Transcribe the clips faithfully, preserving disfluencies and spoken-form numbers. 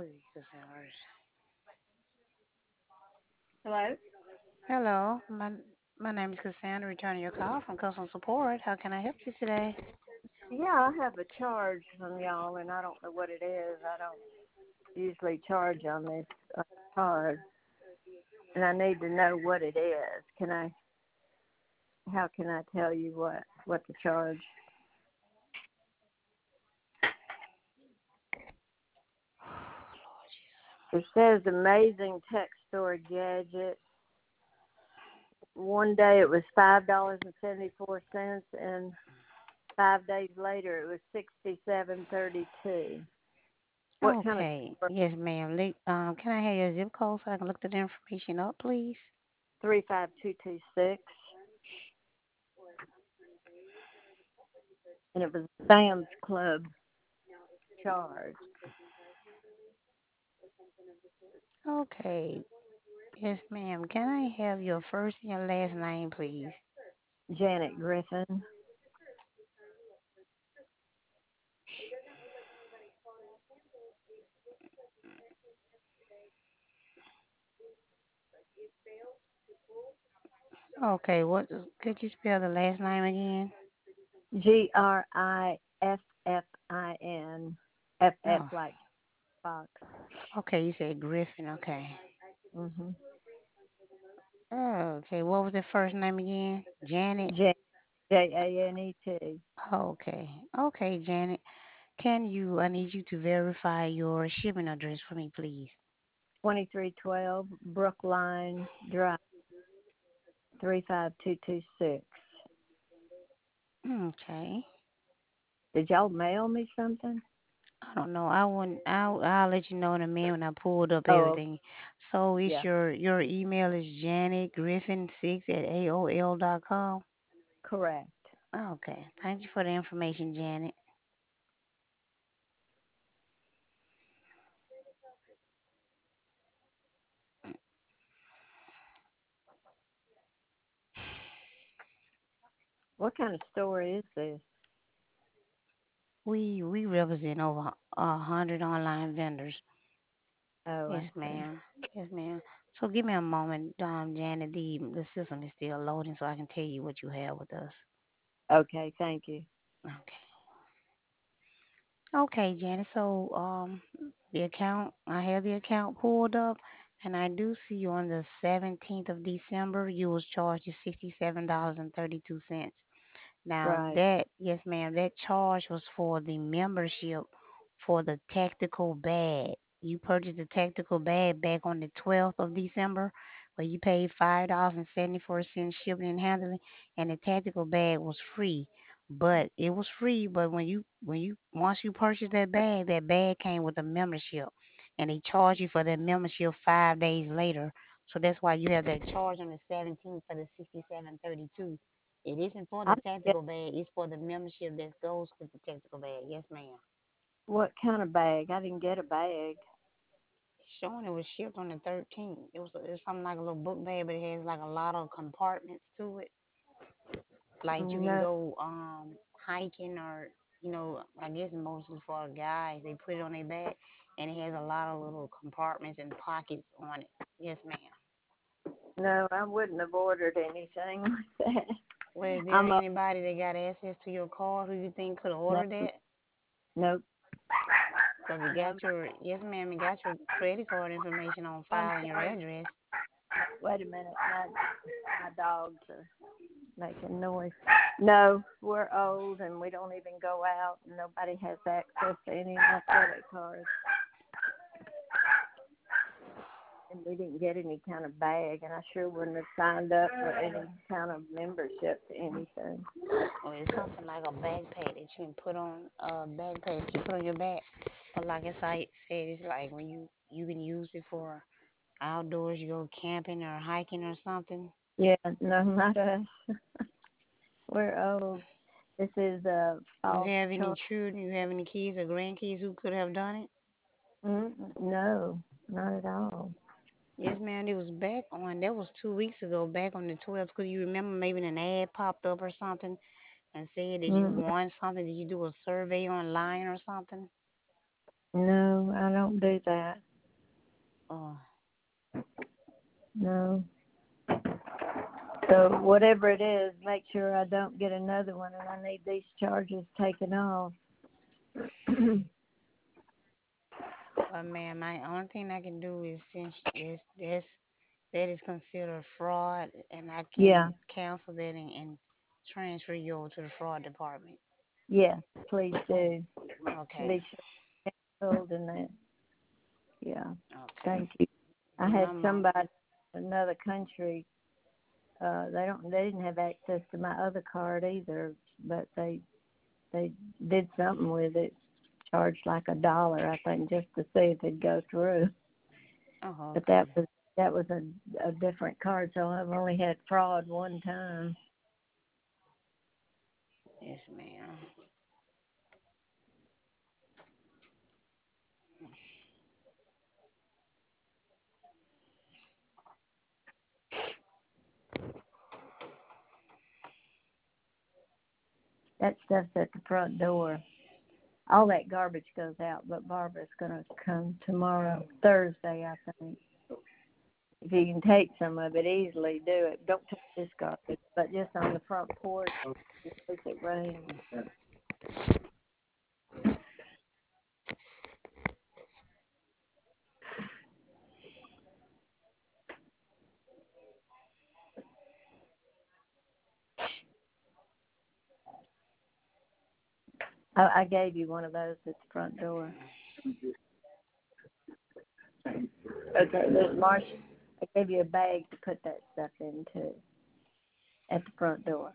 Hello? Hello, my my name is Cassandra, returning your call from customer support. How can I help you today? Yeah, I have a charge from y'all, and I don't know what it is. I don't usually charge on this uh, card, and I need to know what it is. Can I? How can I tell you what what to charge? It says amazing tech store gadget. One day it was five dollars and seventy four cents, and five days later it was sixty seven thirty two. What kind of Okay, store? yes, ma'am. Le- Um, can I have your zip code so I can look the information up, please? Three five two two six, and it was Sam's Club charge. Okay, yes, ma'am. Can I have your first and your last name, please? Janet Griffin. Okay, what? Could you spell the last name again? G R I F F I N. F F Oh, like Fox. okay. You said Griffin. Okay. Mhm. Oh, okay. What was the first name again? Janet. J J A N E T. Okay. Okay, Janet. Can you, I need you to verify your shipping address for me, please. Twenty three twelve Brookline Drive. Three five two two six. Okay. Did y'all mail me something? I don't know. I wouldn't. I'll I'll let you know in a minute when I pulled up Oh, everything. So it's yeah. your your email is Janet Griffin six at A O L dot com. Correct. Okay. Thank you for the information, Janet. What kind of store is this? We we represent over a hundred online vendors. Oh, Yes, I see. ma'am. Yes, ma'am. So give me a moment, um, Janet. The the system is still loading, so I can tell you what you have with us. Okay, thank you. Okay. Okay, Janet. So, um, the account, I have the account pulled up, and I do see on the seventeenth of December, you was charged sixty-seven dollars and thirty-two cents. Now, Right. that, yes, ma'am, that charge was for the membership for the tactical bag. You purchased the tactical bag back on the twelfth of December, where you paid five dollars and seventy-four cents shipping and handling, and the tactical bag was free. But it was free, but when you when you once you purchased that bag, that bag came with a membership, and they charge you for that membership five days later. So that's why you have that charge on the seventeenth for the sixty-seven thirty-two. It isn't for I the get tactical bag. It's for the membership that goes with the tactical bag. Yes, ma'am. what kind of bag? I didn't get a bag. It's showing it was shipped on the thirteenth. It was it's something like a little book bag, but it has like a lot of compartments to it. Like you can No, go um hiking or you know I guess mostly for guys they put it on their back and it has a lot of little compartments and pockets on it. Yes, ma'am. no, I wouldn't have ordered anything like that. Well, is there I'm a anybody that got access to your card who you think could no, order that? nope. Because it No, got your, yes, ma'am, it got your credit card information on I'm file and your sorry. address. Wait a minute. My my dogs are making noise. No, we're old and we don't even go out. And nobody has access to any of my credit cards. And we didn't get any kind of bag, and I sure wouldn't have signed up for any kind of membership to anything. Or it's something like a backpack that you can put on, a uh, backpack that you put on your back. But like I said, it's like when you, you can use it for outdoors, you go camping or hiking or something. Yeah, no, not us. We're old. This is a You false have any charge. children, you have any kids or grandkids who could have done it? Mm, no, not at all. Yes, ma'am, it was back on, that was two weeks ago, back on the twelfth. Could you remember maybe an ad popped up or something and said that you Mm, won something? Did you do a survey online or something? No, I don't do that. Oh, No. So whatever it is, make sure I don't get another one, and I need these charges taken off. well, ma'am, my only thing I can do is since this this that is considered fraud, and I Yeah. can cancel that and, and transfer you over to the fraud department. Yes, please do. Okay. Be sure told in that. Yeah. Okay. Thank you. I And had I'm on. somebody in another country. Uh, they don't. They didn't have access to my other card either, but they they did something with it. Charged like a dollar, I think, just to see if it'd go through. Oh, But okay. that was that was a a different card, so I've only had fraud one time. Yes, ma'am. That stuff's at the front door. All that garbage goes out, but Barbara's gonna come tomorrow, Thursday, I think. If you can take some of it easily, do it. Don't touch this garbage, but just on the front porch in case it rains. I, I gave you one of those at the front door. Okay, there's Marsh. I gave you a bag to put that stuff in too, at the front door.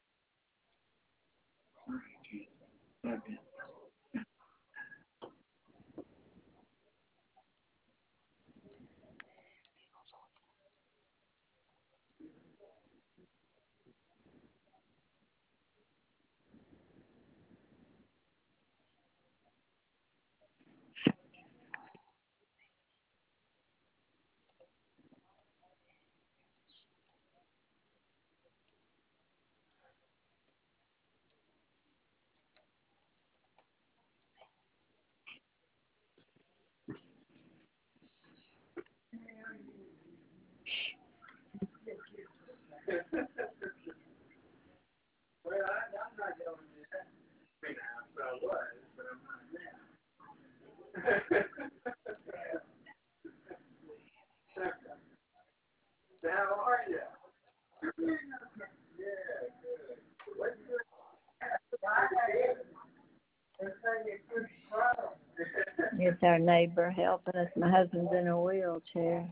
It's our neighbor helping us. My husband's in a wheelchair.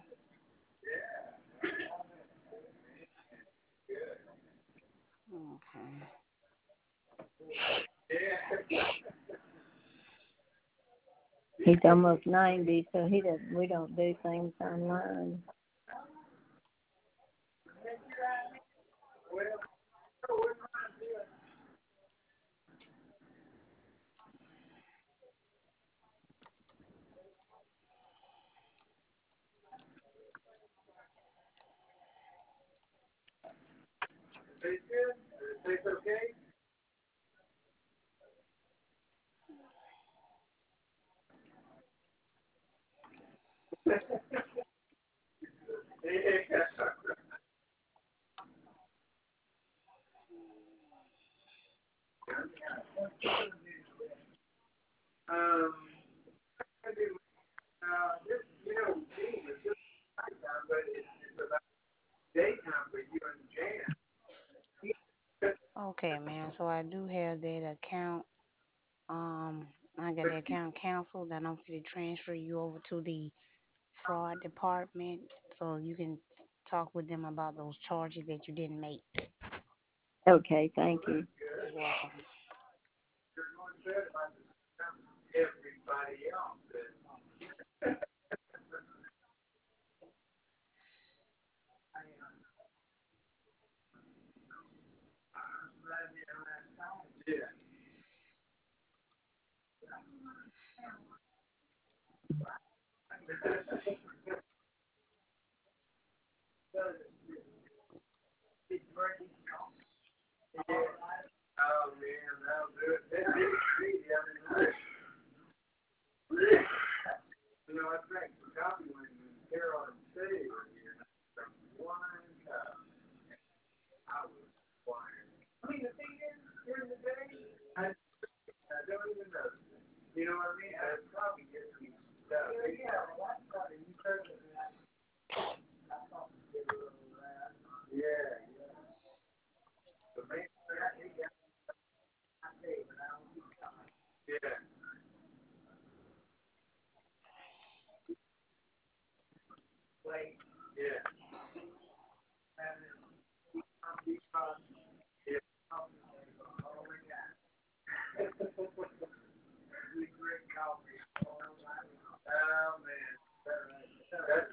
Okay. He's almost ninety, so he doesn't. We don't do things online. Okay, man. So I do have that account. Um, I got the account canceled, and I'm going to transfer you over to the fraud department so you can talk with them about those charges that you didn't make. Okay, thank you. You're welcome.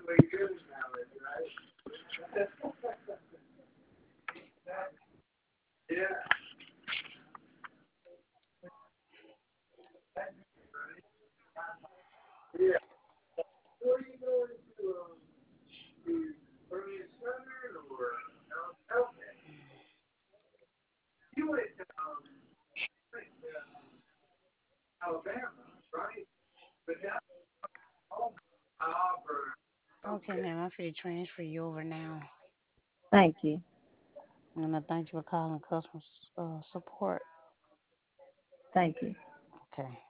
Okay, ma'am, I'm free to transfer you over now. Thank you. And I thank you for calling customer uh, support. Thank you. Okay.